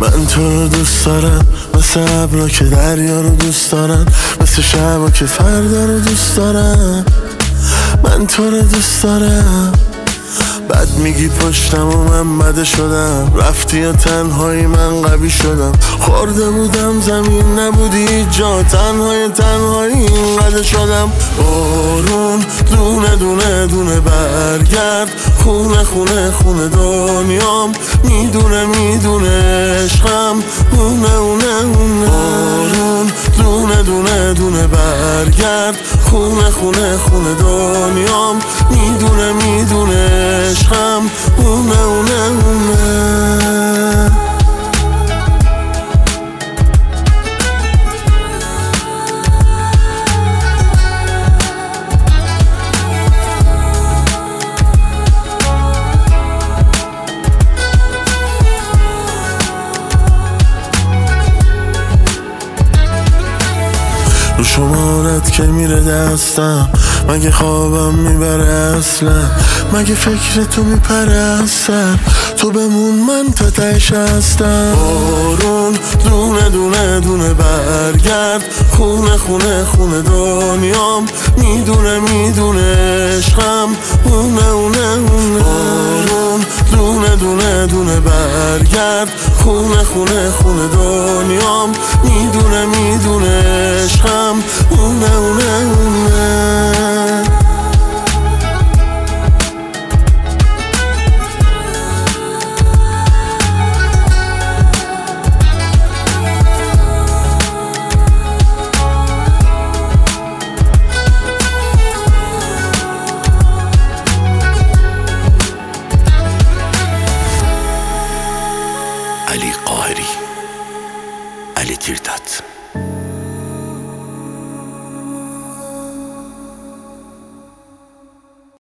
من تو رو دوست دارم، مثل ابرا که دریا رو دوست دارم، مثل شبا که فردا رو دوست دارم. من تو رو دوست دارم. بد میگی پشتم و من بده شدم، رفتی یا تنهایی من قوی شدم. خورده بودم زمین نبودی جا، تنهایی اینقدر شدم. بارون دونه دونه دونه برگرد، خونه خونه خونه دنیام، میدونه عشقم اونه. بارون دونه دونه دونه برگرد، خونه خونه خونه دنیام، میدونه عشقم اونه. رو شمارت که میره دستم، مگه خوابم میبره اصلا، مگه فکر تو میپره اصلا، تو بمون من تا تهش هستم. بارون دونه دونه دونه برگرد، خونه خونه خونه دنیام، میدونه عشقم اونه. بارون دونه دونه دونه برگرد، خونه خونه خونه دنیام، میدونه عشقم اونه. علی قاهری، علی تیرداد.